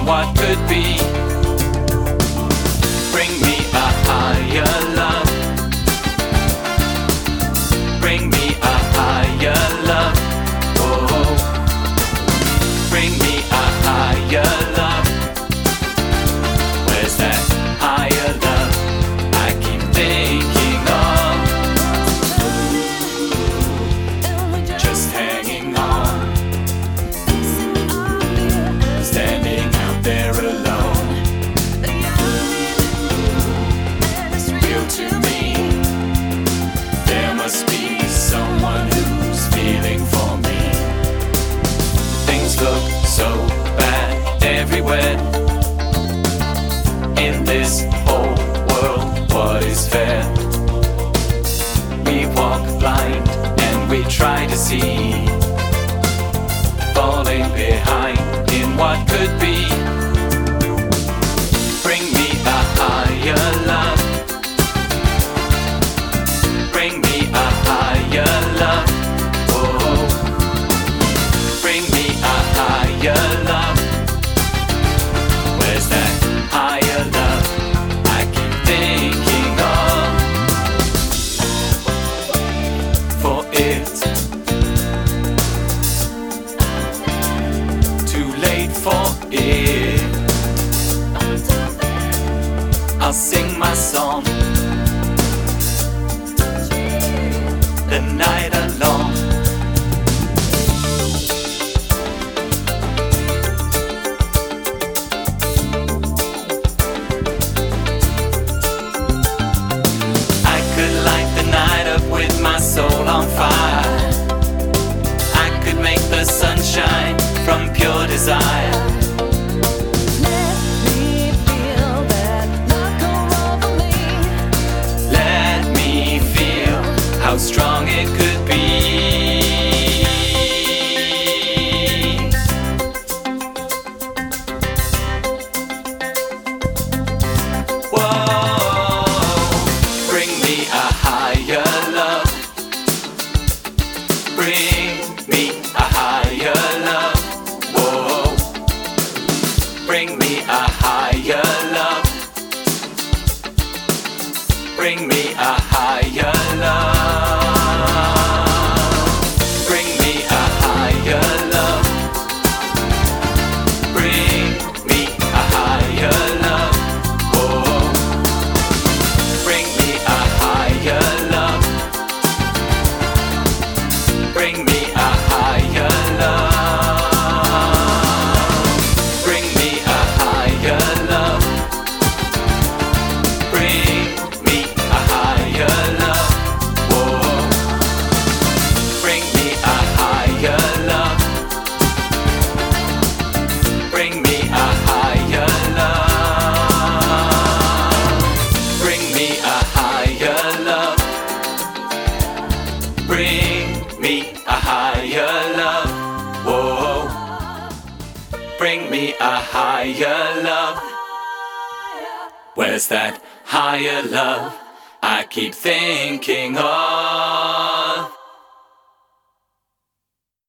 what could be. Bring me a higher love. Bring me a higher love. Oh, bring me a higher love. Where's that higher love I keep thinking of? Just hanging on, standing out there alone. Real to me, there must be someone who's feeling for me. Things look so bad everywhere in this whole world. What is fair? We walk blind and we try to see, falling behind in what could be. Bring me a higher love. Bring me a higher love. Oh, bring me a higher love. Where's that higher love I keep thinking of? For it's too late for it. I'll sing my song the night along. I could light the night up with my soul on fire. I could make the sun shine from pure desire. How strong it could be. Whoa, bring me a higher love. Bring me a higher love. Whoa, bring me a higher love. Bring me a higher love. Bring me a higher love. Where's that higher love I keep thinking of?